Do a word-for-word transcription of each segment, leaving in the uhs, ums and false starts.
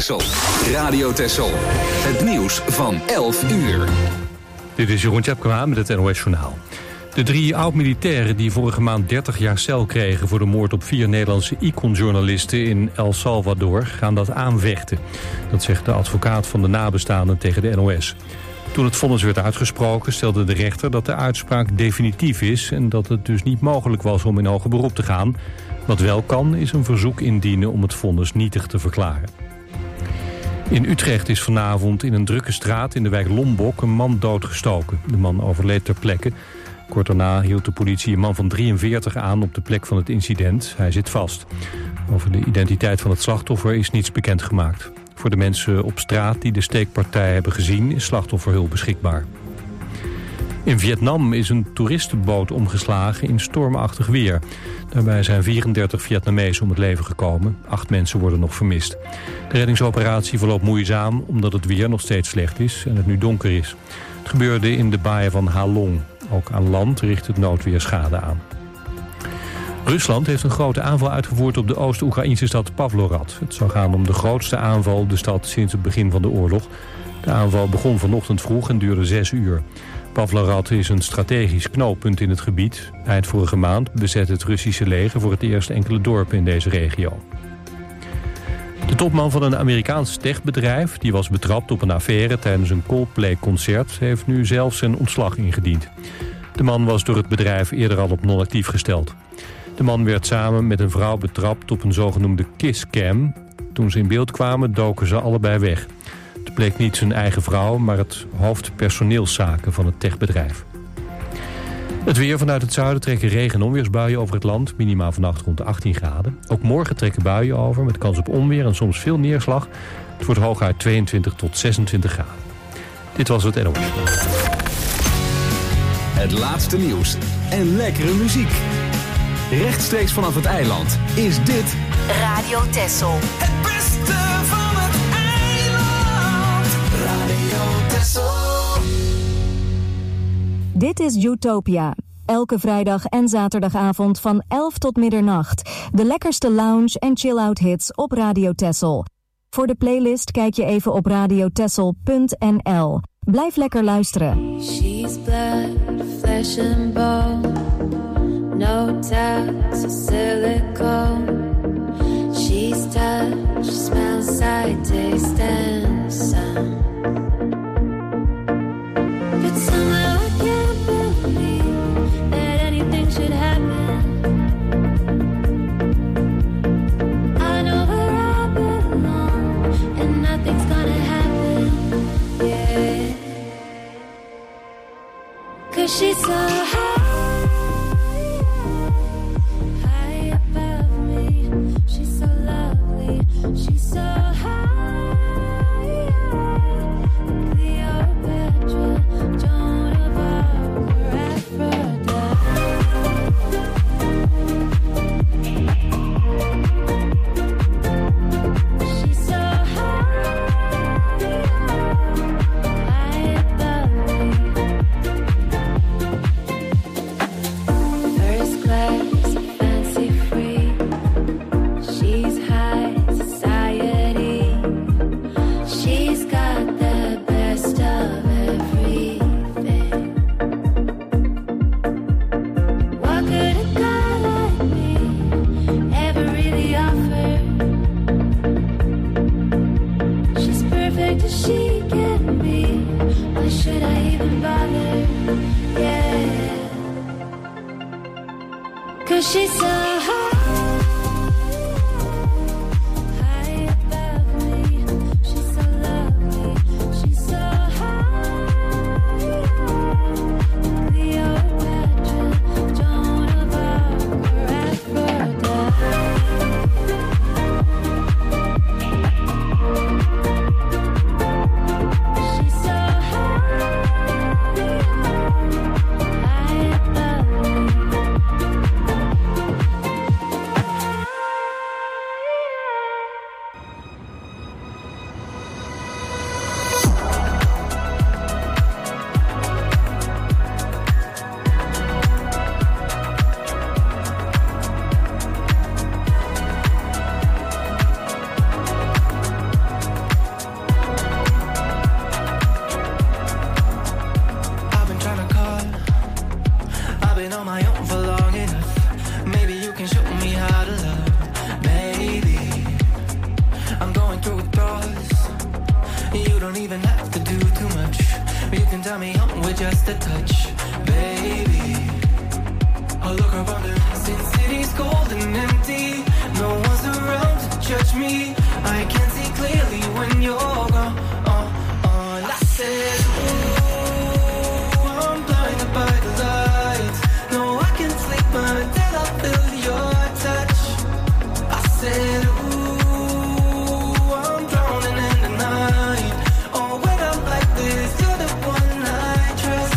Texel. Radio Texel. Het nieuws van elf uur. Dit is Jeroen Tjepkema met het N O S-journaal. De drie oud-militairen die vorige maand dertig jaar cel kregen voor de moord op vier Nederlandse Icon-journalisten in El Salvador gaan dat aanvechten. Dat zegt de advocaat van de nabestaanden tegen de N O S. Toen het vonnis werd uitgesproken stelde de rechter dat de uitspraak definitief is en dat het dus niet mogelijk was om in hoger beroep te gaan. Wat wel kan is een verzoek indienen om het vonnis nietig te verklaren. In Utrecht is vanavond in een drukke straat in de wijk Lombok een man doodgestoken. De man overleed ter plekke. Kort daarna hield de politie een man van drieënveertig aan op de plek van het incident. Hij zit vast. Over de identiteit van het slachtoffer is niets bekendgemaakt. Voor de mensen op straat die de steekpartij hebben gezien is slachtofferhulp beschikbaar. In Vietnam is een toeristenboot omgeslagen in stormachtig weer. Daarbij zijn vierendertig Vietnamezen om het leven gekomen. Acht mensen worden nog vermist. De reddingsoperatie verloopt moeizaam omdat het weer nog steeds slecht is en het nu donker is. Het gebeurde in de baaien van Ha Long. Ook aan land richt het noodweer schade aan. Rusland heeft een grote aanval uitgevoerd op de Oost-Oekraïnse stad Pavlorad. Het zou gaan om de grootste aanval op de stad sinds het begin van de oorlog. De aanval begon vanochtend vroeg en duurde zes uur. Pavlorad is een strategisch knooppunt in het gebied. Eind vorige maand bezette het Russische leger voor het eerst enkele dorpen in deze regio. De topman van een Amerikaans techbedrijf, die was betrapt op een affaire tijdens een Coldplay-concert, heeft nu zelf zijn ontslag ingediend. De man was door het bedrijf eerder al op non-actief gesteld. De man werd samen met een vrouw betrapt op een zogenoemde kisscam. Toen ze in beeld kwamen, doken ze allebei weg. Het bleek niet zijn eigen vrouw, maar het hoofd personeelszaken van het techbedrijf. Het weer: vanuit het zuiden trekken regen- en onweersbuien over het land. Minimaal vannacht rond de achttien graden. Ook morgen trekken buien over met kans op onweer en soms veel neerslag. Het wordt hooguit tweeëntwintig tot zesentwintig graden. Dit was het N O S. Het laatste nieuws en lekkere muziek. Rechtstreeks vanaf het eiland is dit Radio Texel. Het beste van het eiland. Radio Texel. Dit is Utopia. Elke vrijdag en zaterdagavond van elf tot middernacht. De lekkerste lounge en chill-out hits op Radio Texel. Voor de playlist kijk je even op radiotexel punt n l. Blijf lekker luisteren. She's blood, flesh and bone. No touch, silicone. She's touch, smell, sight, taste and sound. But somehow I can't believe that anything should happen. I know where I belong and nothing's gonna happen, yeah. 'Cause she's so high. She's so high, Cleopatra, Joan of Arc, or Aphrodite. She's so high, high above me. First class, fancy free. She's high. She can be, why should I even bother? Yeah, 'cause she's so high. don't even have to do too much. You can tell me I'm with just a touch, baby. I look around the city's cold and empty. No one's around to judge me. I can see clearly when you're gone. Uh, uh, I said, ooh, I'm blinded by the lights. No, I can't sleep until I feel your touch. I said, ooh, I'm drowning in the night. Oh, when I'm like this, you're the one I trust.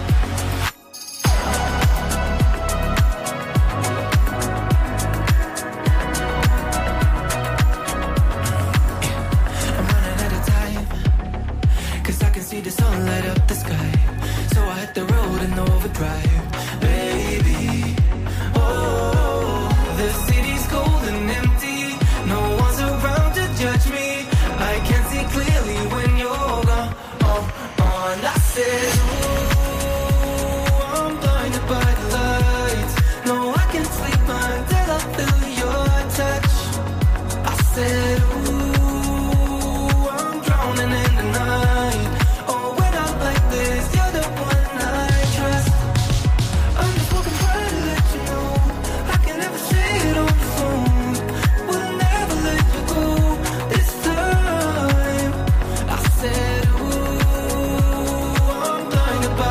I'm running out of time, 'cause I can see the sun light up the sky. So I hit the road in overdrive, baby. Oh, the city's cold and empty. No one's around to judge me. I can see clearly when you're gone. Oh, oh, and I said, ooh, I'm blinded by the lights. No, I can't sleep until I feel your touch. I said, ooh, I'm drowning in the night. Oh, when I'm like this, you're the one I trust. I'm just walking by to let you know I can never say it on the phone. Will never let you go this time. I said, ooh, I'm blinded by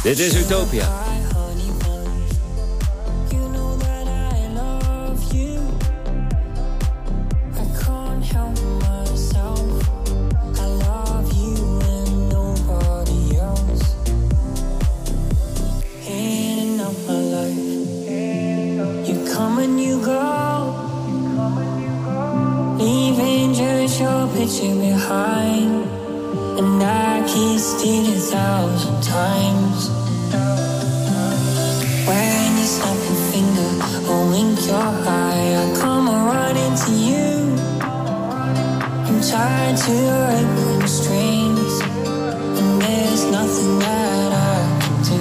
Dit is Utopia. Picture behind, and I kissed it a thousand times. When you snap your finger or wink your eye, I come running to you. I'm tied to your apron strings, and there's nothing that I can do.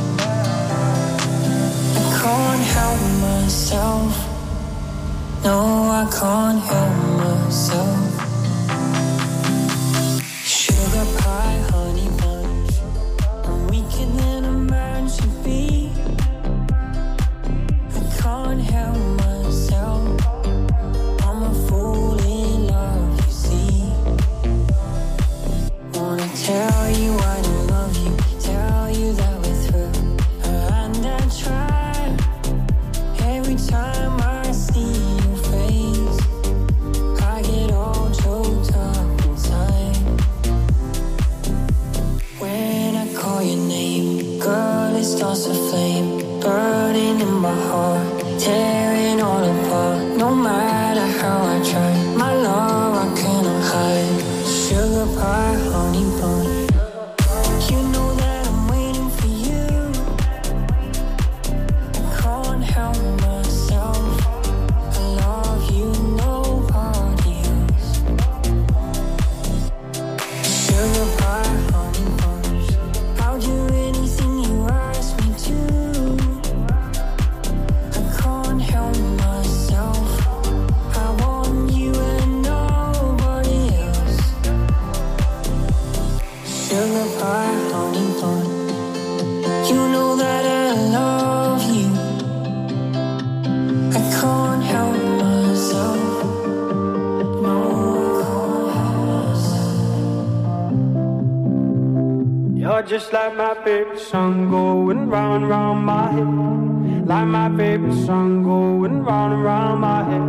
I can't help myself. No, I can't help myself. Pie, honey bunch, I'm weaker than a man should be. I can't help myself. I'm a fool in love, you see. Wanna tell you I don't love you, tell you that we're through, and I try. Every time I see your face, I get all choked up inside. When I call your name, girl, it starts a flame, burning in my heart, tearing all apart. No matter how I try, my love I cannot hide. Sugar pie, honey bun, you know that I'm waiting for you. I can't help myself. I love you, nobody else. Sugar pie, honey bun, I'll do anything you ask me to. I can't help myself. I want you and nobody else. Sugar pie, honey bun, you know that I love you. I can't help myself. No, I can't help myself. You're just like my favorite song going round and round my head. Like my favorite song going round and round my head.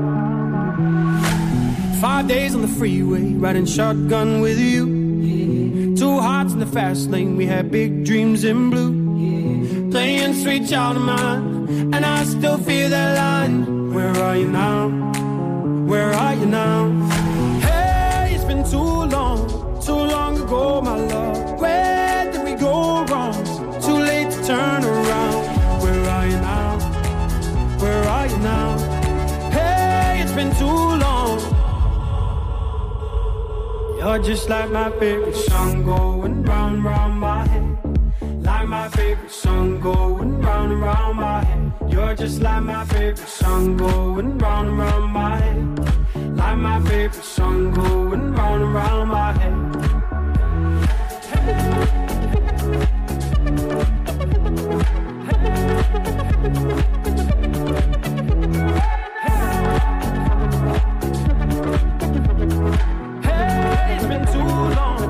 Five days on the freeway, riding shotgun with you. Two hearts in the fast lane, we had big dreams in blue. Playing sweet child of mine, and I still feel that line. Where are you now? Where are you now? Hey, it's been too long, too long ago, my love. Where did we go wrong? Too late to turn around. Where are you now? Where are you now? Hey, it's been too long. You're just like my favorite song going round and round my head. Like my favorite song going round and round my head. You're just like my favorite song going round and round my head. Like my favorite song going round and round my head. Hey, it's been too long.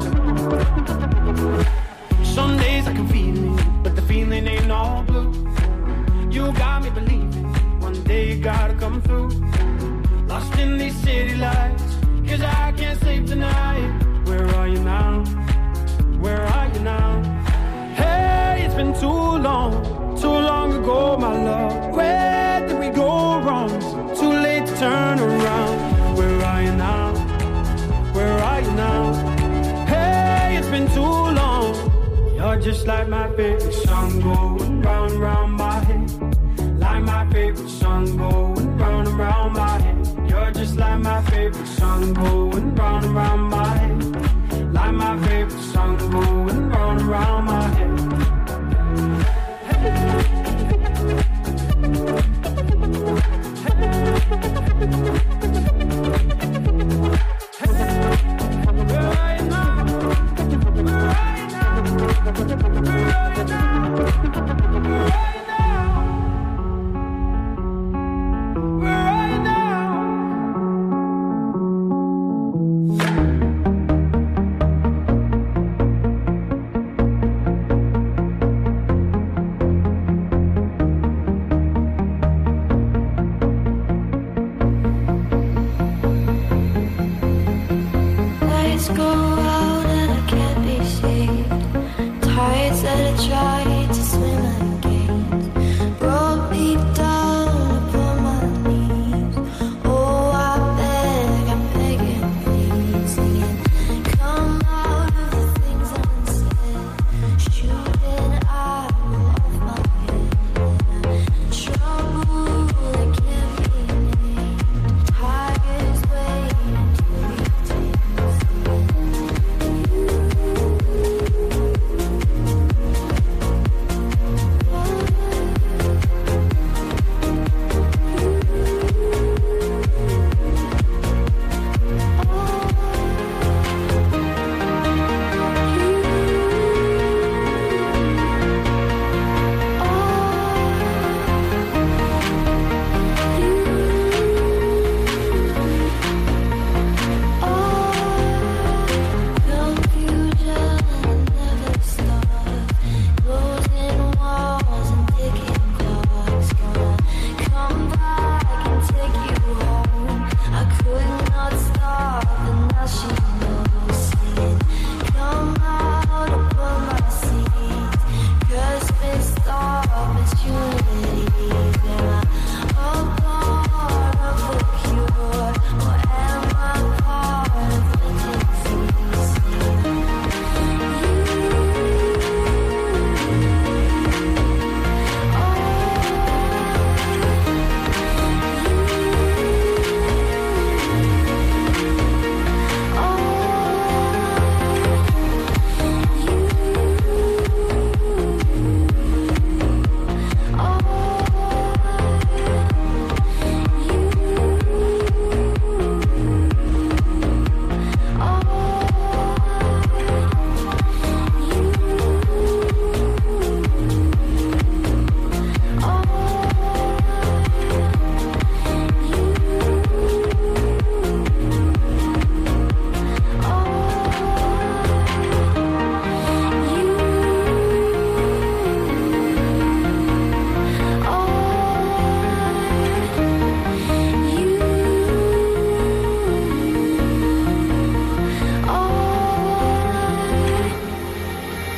Some days I can feel it, but the feeling ain't all blue. You got me believing one day you gotta come through. Lost in these city lights, cause I can't sleep tonight. Where are you now? Where are you now? Hey, it's been too long, too long ago, my love. Where did we go wrong? Too late to turn around. Where are you now? Where are you now? Hey, it's been too long. You're just like my favorite song going round and round my head. Like my favorite song going round and round my head. You're just like my favorite song going round and round my head. Like my favorite song going round and round my head.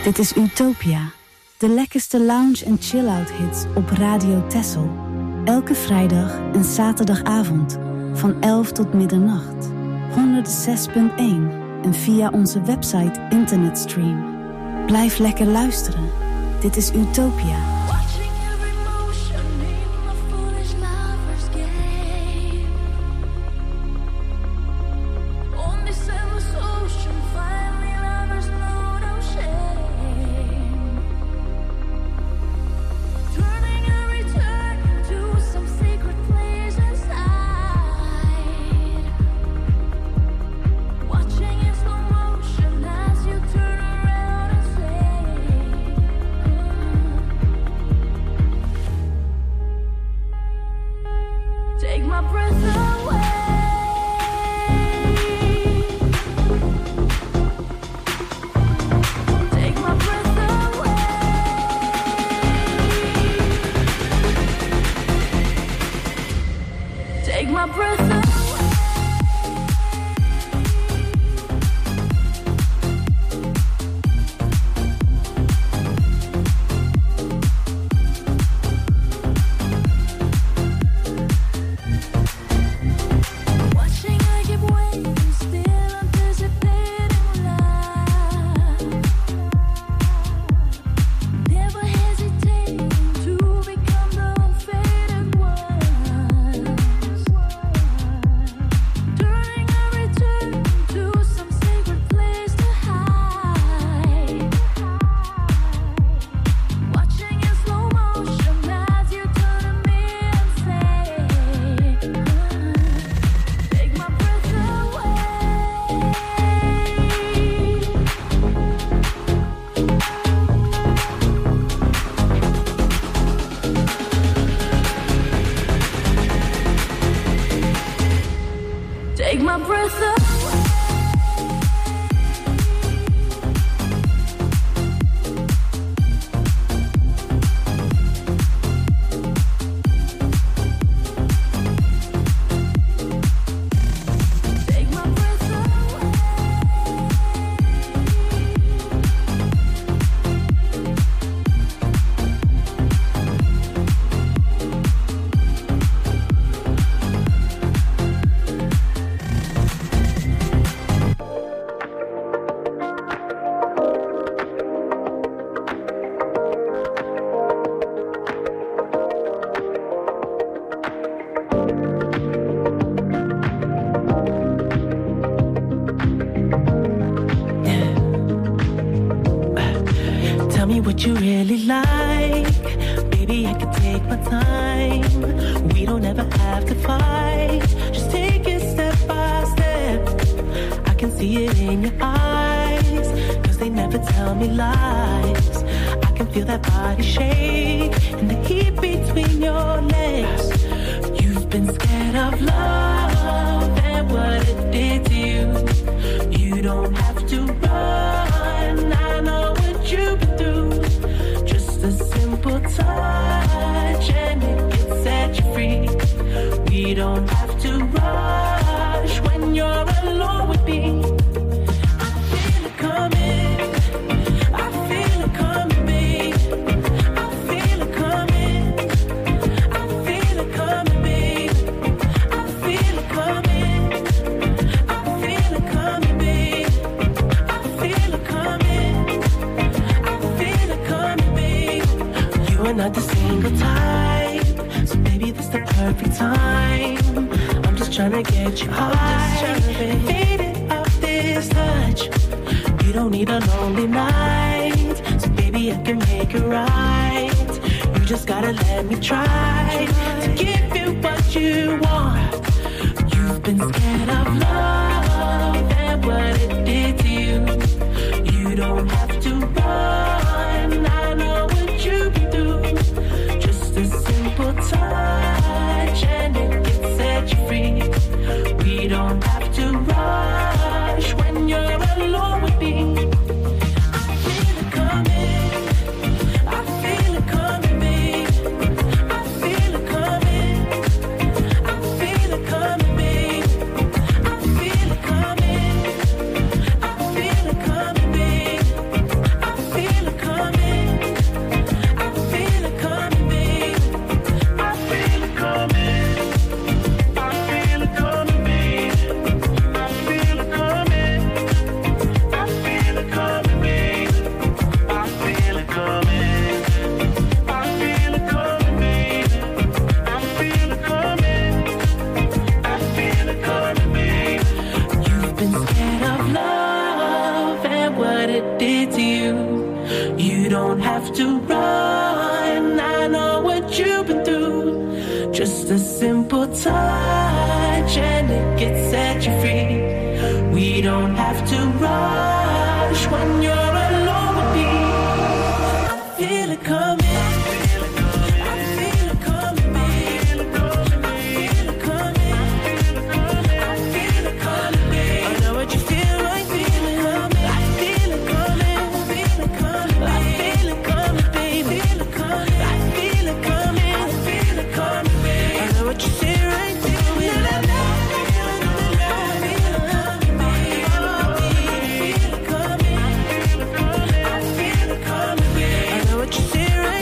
Dit is Utopia, de lekkerste lounge- en chill-out hits op Radio Texel. Elke vrijdag en zaterdagavond van elf tot middernacht. honderdzes punt één en via onze website internetstream. Blijf lekker luisteren. Dit is Utopia. what you really like. Baby, I can take my time. We don't ever have to fight. Just take it step by step. I can see it in your eyes, 'cause they never tell me lies. I can feel that body shake and the heat between your legs. You've been scared of love and what it did to you. You don't have to run, I know what you've been through. Just a simple touch and it can set you free. We don't have to rush when you're alone with me. I feel it coming, I feel it coming, babe. I feel it coming, I feel it coming, babe. I feel it coming, I feel it coming, babe. I feel it coming, I feel it coming, babe. You are not the single type, so baby, this the perfect time. I'm just trying to get you high, faded off this touch. You don't need a lonely night, so baby, I can make it right. You just gotta let me try to give you what you want. You've been scared of love and what it did to you. You don't have to run, I know what you've been through. Just a simple touch and it can set you free. We don't have to rush when you're alone with me. I feel it coming, I feel it coming, babe. I feel it coming, I feel it coming, babe. I feel it coming, I feel it coming, babe. I feel Just a simple touch and it gets set you free. We don't have to rush when you're alone with me. I feel it coming. What you see right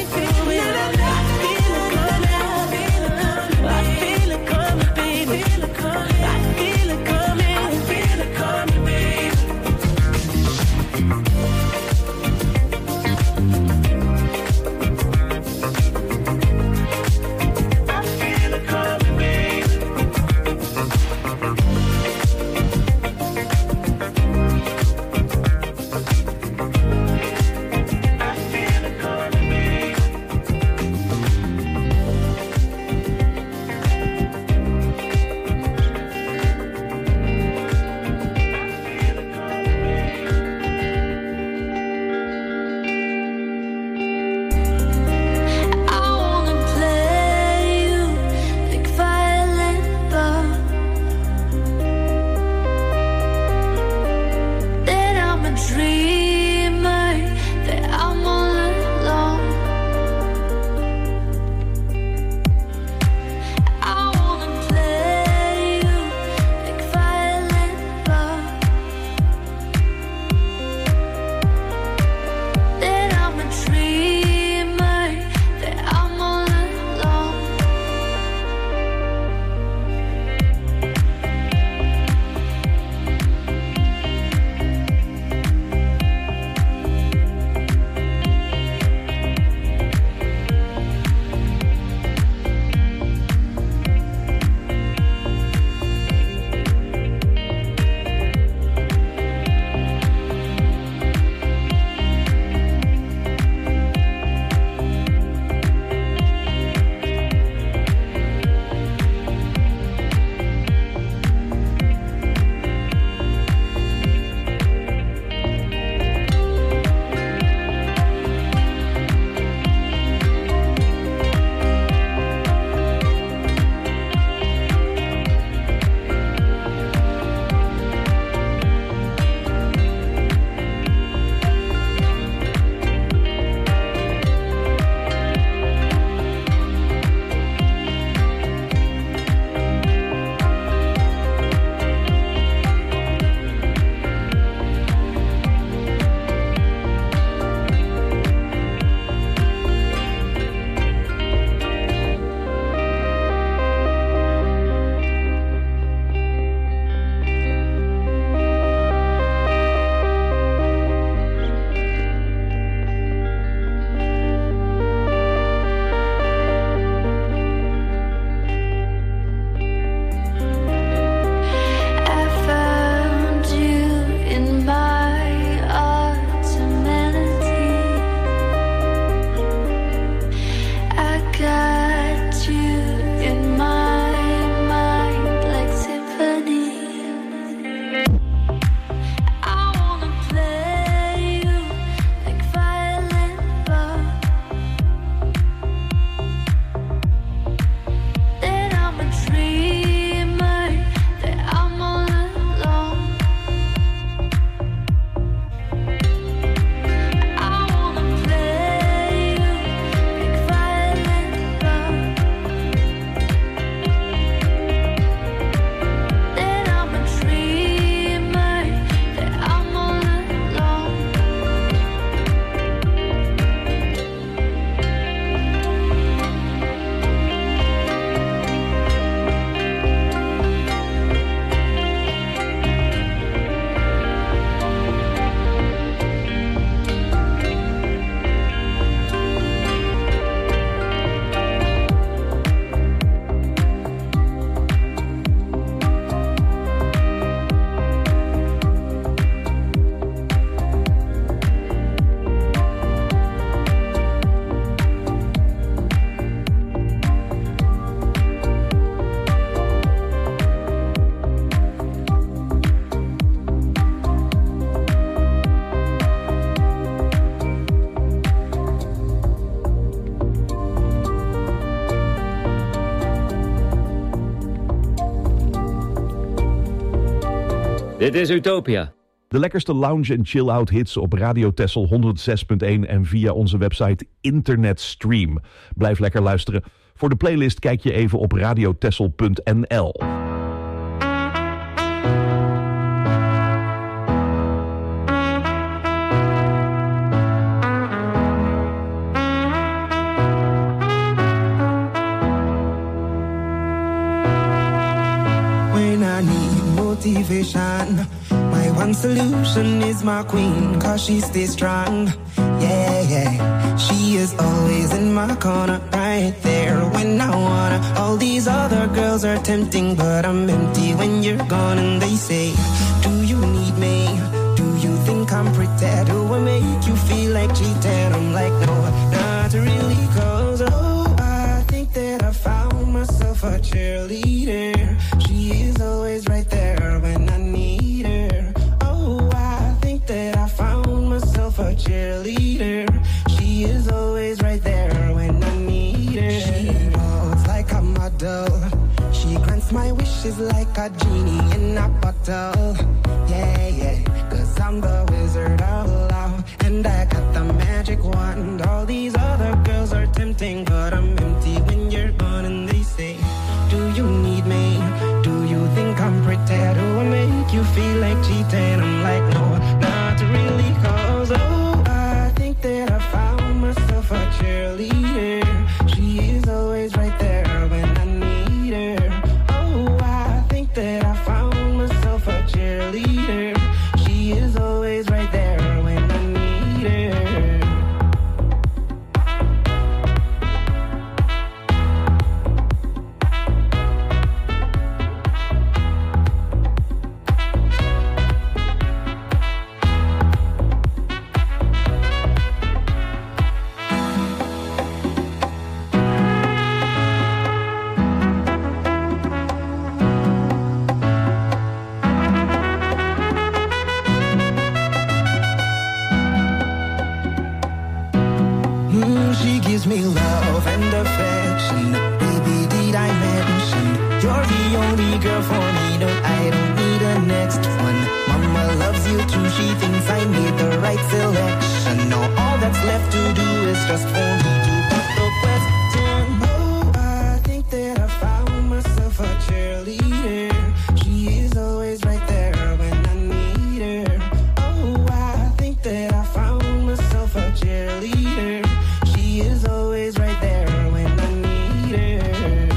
Dit is Utopia. De lekkerste lounge en chill-out hits op Radio Texel honderd zes punt één en via onze website Internetstream. Blijf lekker luisteren. Voor de playlist kijk je even op radiotexel punt n l. When I need motivation, my one solution is my queen, cause she stays strong. Yeah, yeah, she is always in my corner, right there when I wanna. All these other girls are tempting, but I'm empty when you're gone. And they say, do you need me? Do you think I'm pretty? Do I make you feel like cheating? I'm like, no, not really, cause oh, I think that I found myself a cheerleader. She is always right there when I need her. Oh, I think that I found myself a cheerleader. She is always right there when I need her. She walks like a model. She grants my wishes like a genie in a bottle. Yeah, yeah, cause I'm the wizard of love, and I got the magic wand. All these other girls are tempting, but I'm empty when you're gone. And they say, do you need me? Do you think I'm pretty? Do I make you feel like cheating? I'm like, no, not really, cause oh, I think that I found myself a cheerleader. She is always right there when I need her. Oh, I think that I found myself a cheerleader. She is always right there when I need her. Mm, she gives me love and affection. Baby, did I mention you're the only girl for me? No, I don't need a next one. Mama loves you too. She thinks I made the right selection. Now all that's left to do is just for me to put the question. Oh, I think that I found myself a cheerleader. She is always right there when I need her. Oh, I think that I found myself a cheerleader. She is always right there when I need her.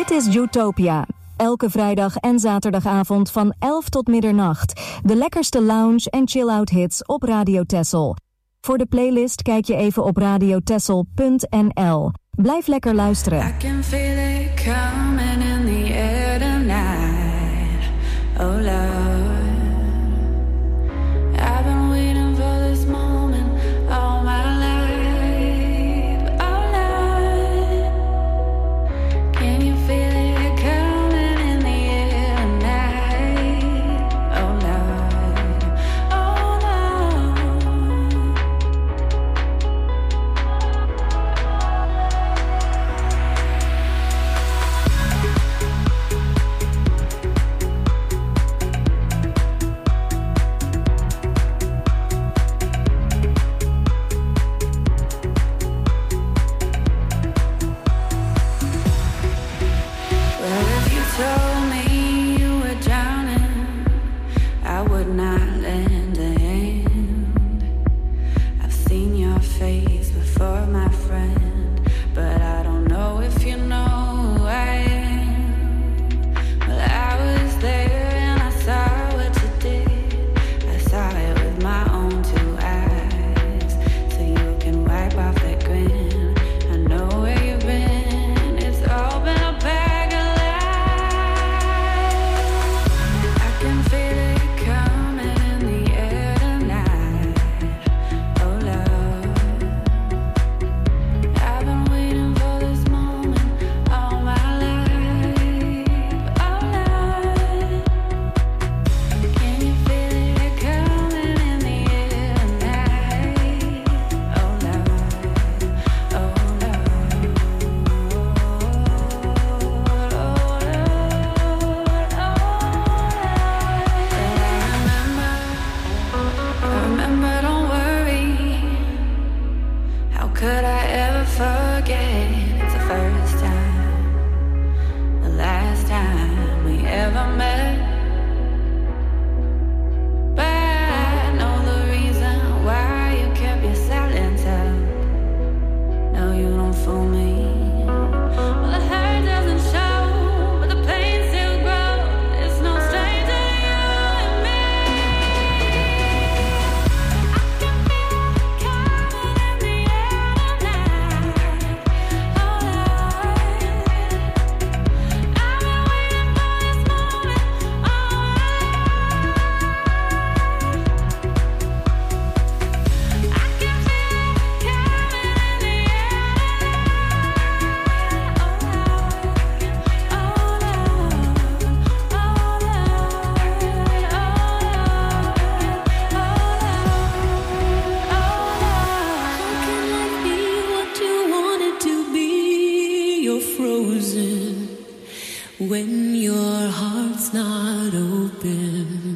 Dit is Utopia. Elke vrijdag en zaterdagavond van elf tot middernacht. De lekkerste lounge en chill-out hits op Radio Texel. Voor de playlist kijk je even op radiotexel punt n l. Blijf lekker luisteren. I can feel it coming in the air tonight. Oh Lord, I've been waiting for this moment all my life. Oh Lord, can you feel it coming in the air tonight? Oh Lord, oh Lord. Well, if you told me you were drowning, I would not lend a hand. I've seen your face before, my friend, but I don't know if you know who I am. Well, I was there and I saw what you did. I saw it with my own two eyes, so you can wipe off that grin. I know where you've been. It's all been a bag of lies. I can feel it coming in the air tonight. Oh Lord, I've been waiting for this moment all my life. Oh Lord, can you feel it coming in the air tonight? Oh Lord, oh Lord, I remember, don't worry. How could I ever forget? It's the first time, the last time we ever met. But I know the reason why you kept your silence up. No, you don't fool me. Well, the hurt doesn't show, but the pain still grows. It's no stranger to you and me. I can feel it coming in the air tonight. Oh Lord, I've been waiting for this moment all my life. I can feel it coming in the Frozen when your heart's not open.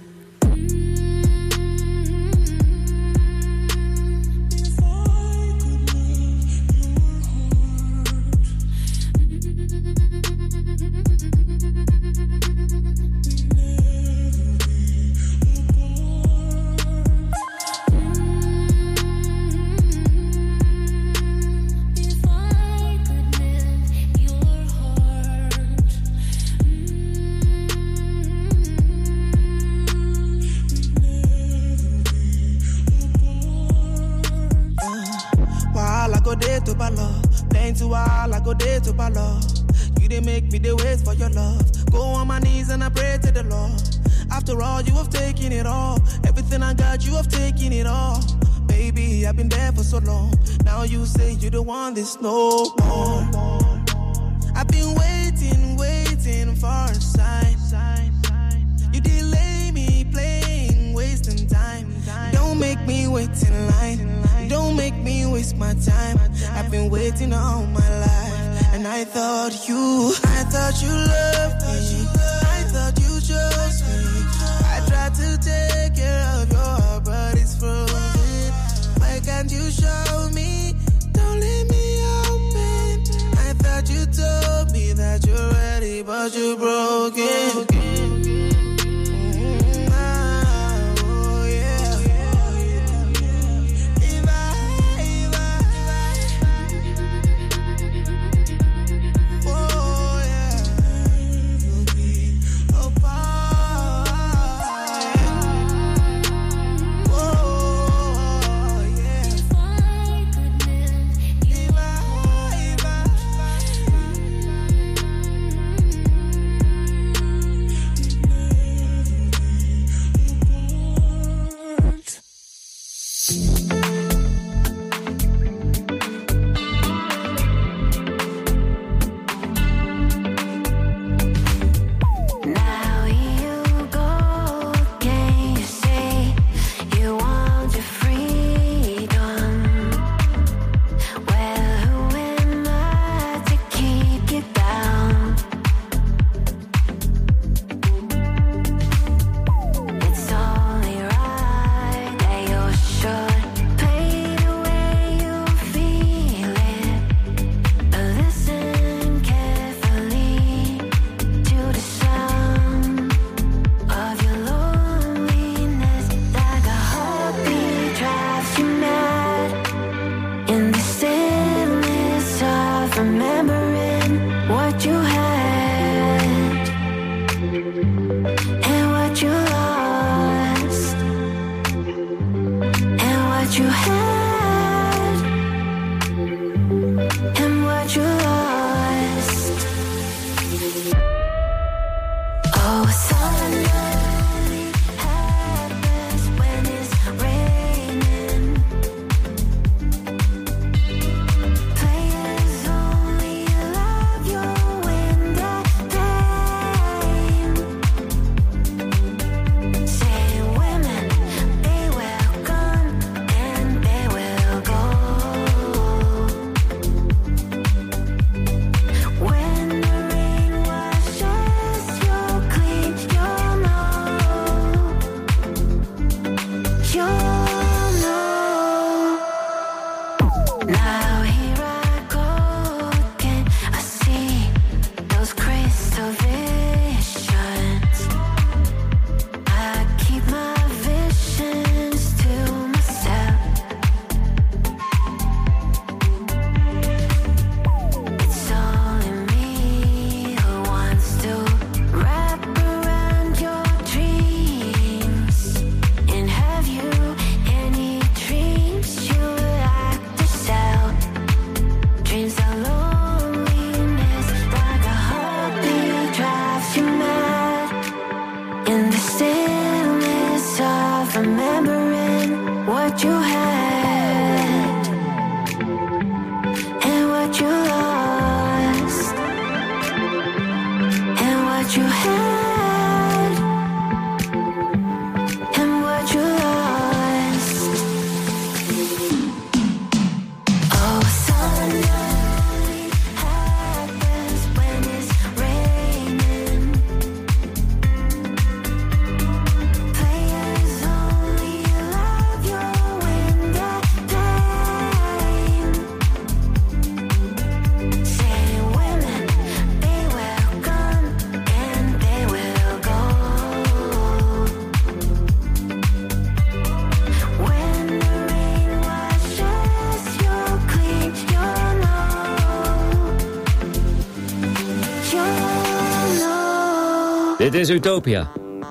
to balo. Playing too wild, I go there to balo. You didn't make me the wait for your love. Go on my knees and I pray to the Lord. After all, you have taken it all. Everything I got, you have taken it all. Baby, I've been there for so long. Now you say you don't want this no more. I've been waiting, waiting for a sign. You delay me playing, wasting time. Don't make me wait in line. Don't make me waste my time. I've been waiting all my life, and I thought you, I thought you loved me. I thought you chose me. I tried to take care of your heart, but it's frozen. Why can't you show me? Don't leave me open. I thought you told me that you're ready, but you're broken. Dit is Utopia.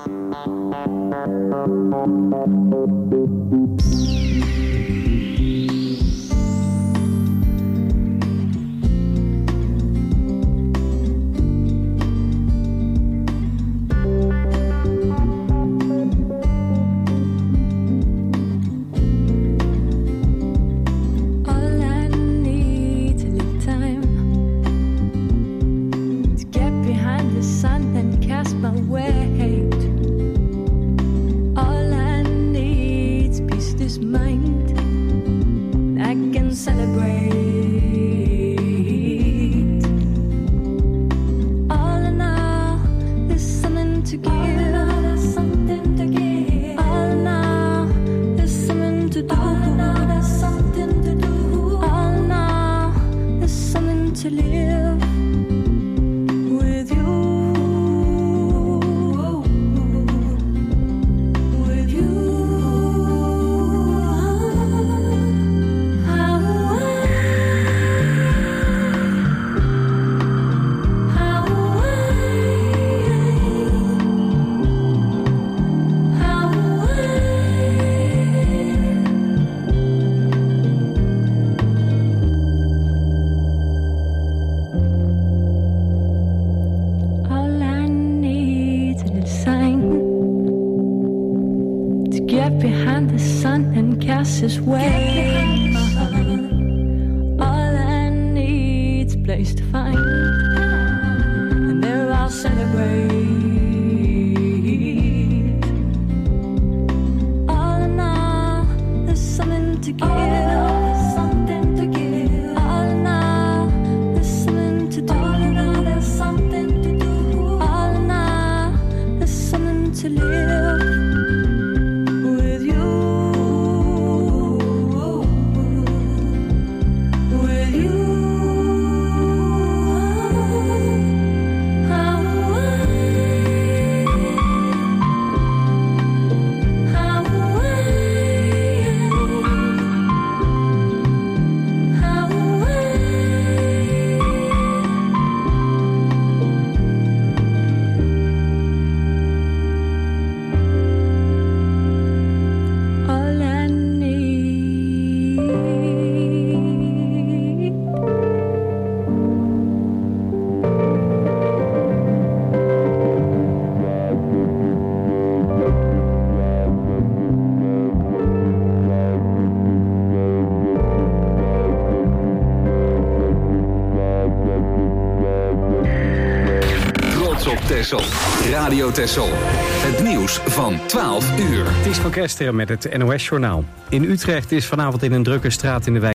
His way. All I need's a place to find, and there I'll celebrate. All in all, there's something to give. There's something to give. All in all, there's something to do. All in all, there's something to do. All in all, there's something to live. Texel. Radio Texel. Het nieuws van twaalf uur. Het is van Kesteren met het N O S-journaal. In Utrecht is vanavond in een drukke straat in de wijk